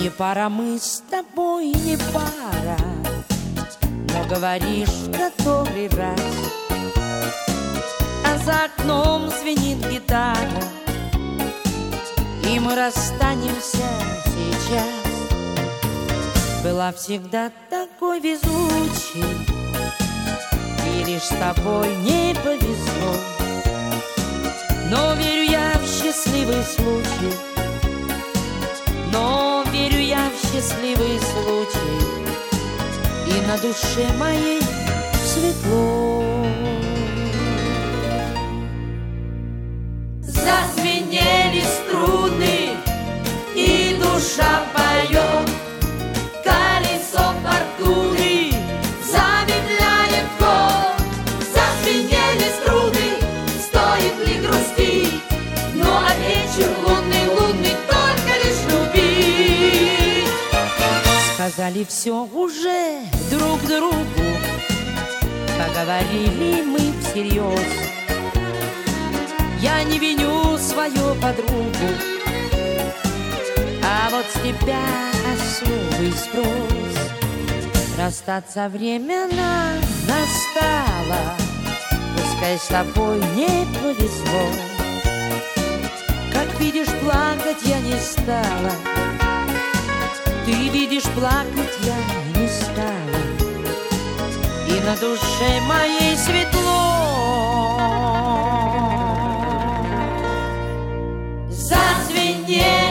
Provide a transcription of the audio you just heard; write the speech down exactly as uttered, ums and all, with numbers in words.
Не пара мы с тобой, не пара, но говоришь в который раз. А за окном звенит гитара, и мы расстанемся сейчас. Была всегда такой везучей, и лишь с тобой не повезло. Но верю я в счастливый случай, но верю я в счастливый случай, и на душе моей светло. Зазвенели струны, и душа поет, колесо фортуны замедляет ход. Зазвенели струны, стоит ли грустить? Ну а вечер лунный, лунный, только лишь любить. Сказали все уже друг другу, поговорили мы всерьез. Я не виню свою подругу, а вот с тебя особый спрос. Расстаться время нам настало, пускай с тобой не повезло. Как видишь, плакать я не стала, ты видишь, плакать я не стала, и на душе моей светло. Зазвенел